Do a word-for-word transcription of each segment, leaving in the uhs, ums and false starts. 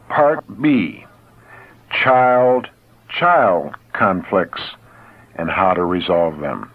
Part B, child-child conflicts and how to resolve them.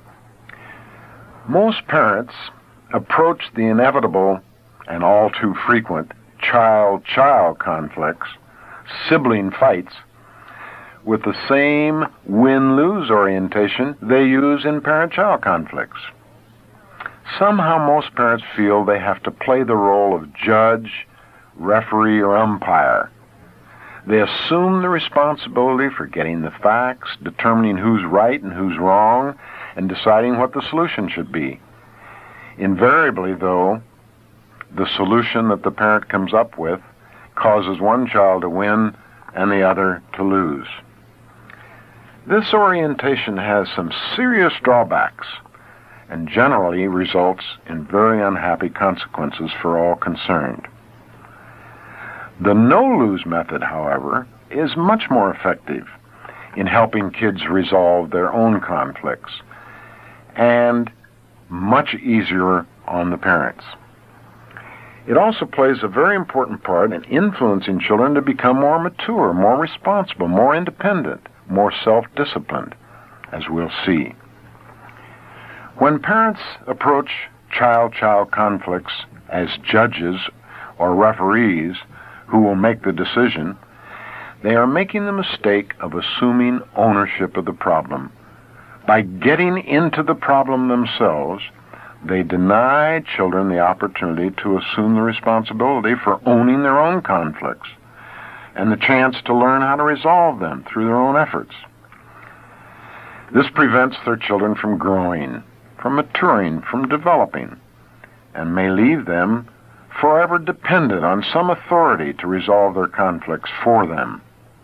Most parents approach the inevitable and all too frequent child-child conflicts, sibling fights, with the same win-lose orientation they use in parent-child conflicts. Somehow most parents feel they have to play the role of judge, referee, or umpire. They assume the responsibility for getting the facts, determining who's right and who's wrong, and deciding what the solution should be. Invariably, though, the solution that the parent comes up with causes one child to win and the other to lose. This orientation has some serious drawbacks and generally results in very unhappy consequences for all concerned. The no-lose method, however, is much more effective in helping kids resolve their own conflicts and much easier on the parents. It also plays a very important part in influencing children to become more mature, more responsible, more independent, more self-disciplined, as we'll see. When parents approach child-child conflicts as judges or referees who will make the decision, they are making the mistake of assuming ownership of the problem. By getting into the problem themselves, they deny children the opportunity to assume the responsibility for owning their own conflicts and the chance to learn how to resolve them through their own efforts. This prevents their children from growing, from maturing, from developing, and may leave them forever dependent on some authority to resolve their conflicts for them.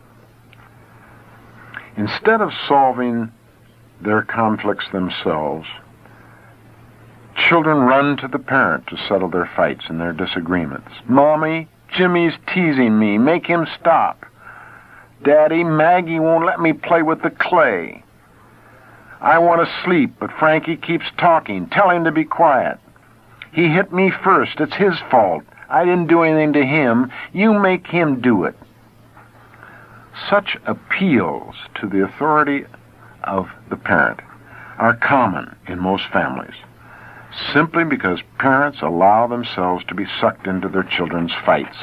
Instead of solving their conflicts themselves, children run to the parent to settle their fights and their disagreements. Mommy, Jimmy's teasing me. Make him stop. Daddy, Maggie won't let me play with the clay. I want to sleep, but Frankie keeps talking. Tell him to be quiet. He hit me first. It's his fault. I didn't do anything to him. You make him do it. Such appeals to the authority of the parent are common in most families, simply because parents allow themselves to be sucked into their children's fights.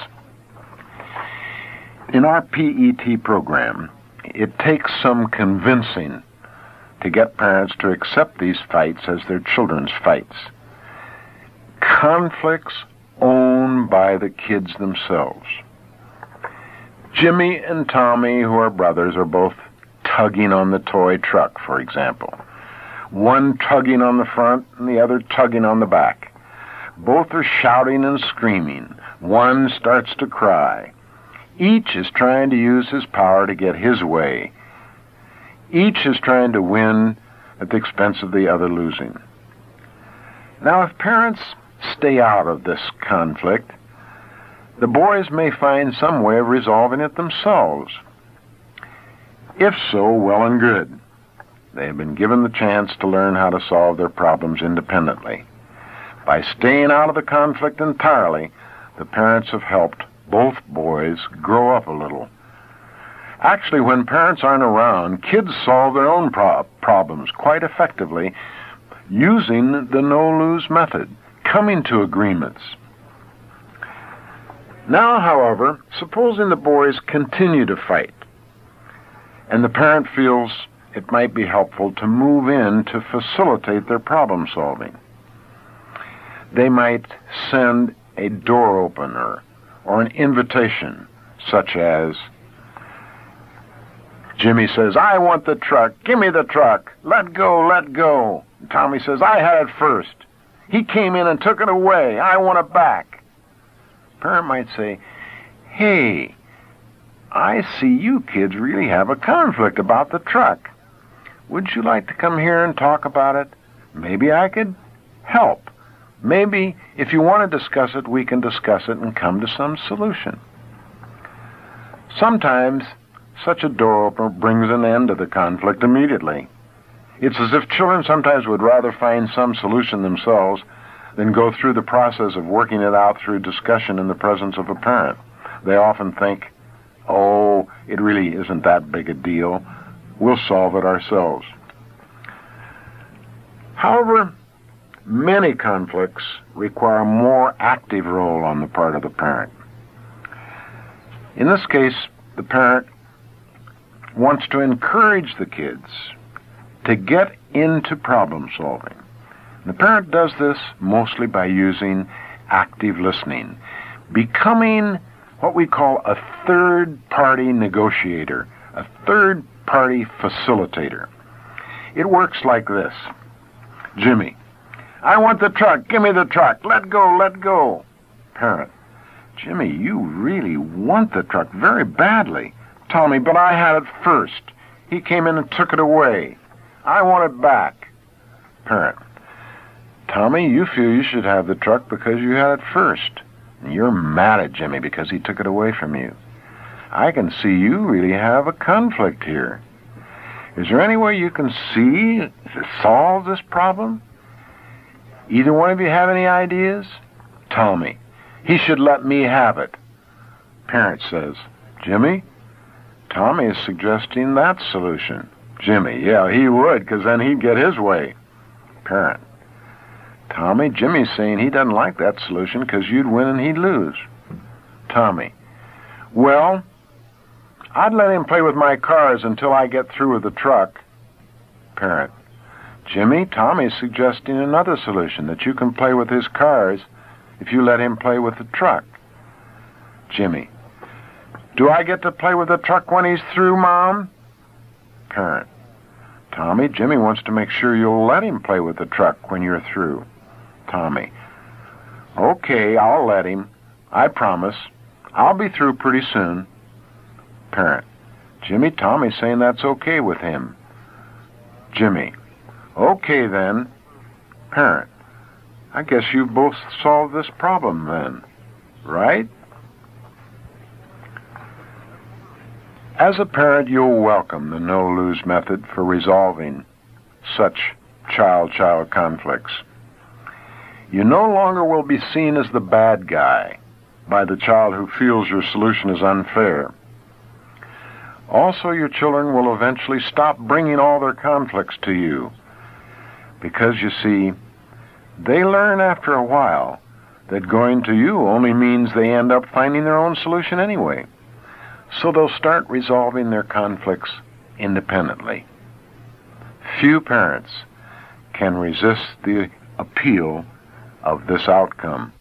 In our P E T program, it takes some convincing to get parents to accept these fights as their children's fights. Conflicts owned by the kids themselves. Jimmy and Tommy, who are brothers, are both tugging on the toy truck, for example. One tugging on the front and the other tugging on the back. Both are shouting and screaming. One starts to cry. Each is trying to use his power to get his way. Each is trying to win at the expense of the other losing. Now, if parents stay out of this conflict, the boys may find some way of resolving it themselves. If so, well and good. They have been given the chance to learn how to solve their problems independently. By staying out of the conflict entirely, the parents have helped both boys grow up a little. Actually, when parents aren't around, kids solve their own pro- problems quite effectively using the no-lose method, coming to agreements. Now, however, supposing the boys continue to fight, and the parent feels it might be helpful to move in to facilitate their problem solving. They might send a door opener or an invitation, such as, Jimmy says, I want the truck. Give me the truck. Let go, let go. And Tommy says, I had it first. He came in and took it away. I want it back. Parent might say, hey, I see you kids really have a conflict about the truck. Would you like to come here and talk about it? Maybe I could help. Maybe if you want to discuss it, we can discuss it and come to some solution. Sometimes such a door opener brings an end to the conflict immediately. It's as if children sometimes would rather find some solution themselves than go through the process of working it out through discussion in the presence of a parent. They often think, oh, it really isn't that big a deal. We'll solve it ourselves. However, many conflicts require a more active role on the part of the parent. In this case, the parent wants to encourage the kids to get into problem solving. The parent does this mostly by using active listening, becoming what we call a third-party negotiator, a third-party facilitator. It works like this. Jimmy, I want the truck. Give me the truck. Let go, let go. Parent, Jimmy, you really want the truck very badly. Tommy, but I had it first. He came in and took it away. I want it back. Parent, Tommy, you feel you should have the truck because you had it first. And you're mad at Jimmy because he took it away from you. I can see you really have a conflict here. Is there any way you can see to solve this problem? Either one of you have any ideas? Tommy, he should let me have it. Parent says, Jimmy, Tommy is suggesting that solution. Jimmy, yeah, he would, because then he'd get his way. Parent, Tommy, Jimmy's saying he doesn't like that solution because you'd win and he'd lose. Tommy, well, I'd let him play with my cars until I get through with the truck. Parent, Jimmy, Tommy's suggesting another solution, that you can play with his cars if you let him play with the truck. Jimmy, do I get to play with the truck when he's through, Mom? Parent, Tommy, Jimmy wants to make sure you'll let him play with the truck when you're through. Tommy, okay, I'll let him. I promise. I'll be through pretty soon. Parent, Jimmy, Tommy's saying that's okay with him. Jimmy, okay then. Parent, I guess you've both solved this problem then, right? As a parent, you'll welcome the no-lose method for resolving such child-child conflicts. You no longer will be seen as the bad guy by the child who feels your solution is unfair. Also, your children will eventually stop bringing all their conflicts to you because, you see, they learn after a while that going to you only means they end up finding their own solution anyway. So they'll start resolving their conflicts independently. Few parents can resist the appeal of this outcome.